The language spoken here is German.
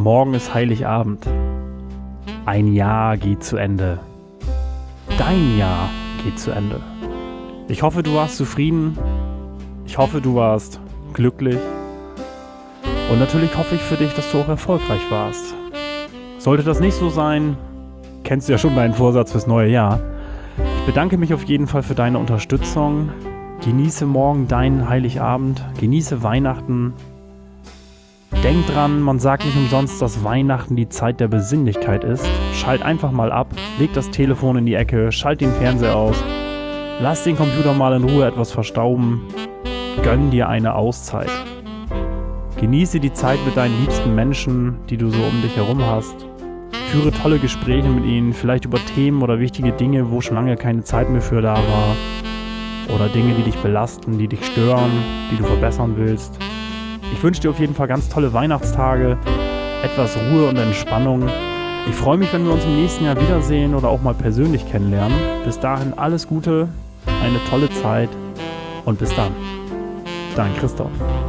Morgen ist Heiligabend. Ein Jahr geht zu Ende. Dein Jahr geht zu Ende. Ich hoffe, du warst zufrieden. Ich hoffe, du warst glücklich. Und natürlich hoffe ich für dich, dass du auch erfolgreich warst. Sollte das nicht so sein, kennst du ja schon deinen Vorsatz fürs neue Jahr. Ich bedanke mich auf jeden Fall für deine Unterstützung. Genieße morgen deinen Heiligabend. Genieße Weihnachten. Denk dran, man sagt nicht umsonst, dass Weihnachten die Zeit der Besinnlichkeit ist. Schalt einfach mal ab, leg das Telefon in die Ecke, schalt den Fernseher aus, lass den Computer mal in Ruhe etwas verstauben, gönn dir eine Auszeit. Genieße die Zeit mit deinen liebsten Menschen, die du so um dich herum hast. Führe tolle Gespräche mit ihnen, vielleicht über Themen oder wichtige Dinge, wo schon lange keine Zeit mehr für da war. Oder Dinge, die dich belasten, die dich stören, die du verbessern willst. Ich wünsche dir auf jeden Fall ganz tolle Weihnachtstage, etwas Ruhe und Entspannung. Ich freue mich, wenn wir uns im nächsten Jahr wiedersehen oder auch mal persönlich kennenlernen. Bis dahin alles Gute, eine tolle Zeit und bis dann. Dein Christoph.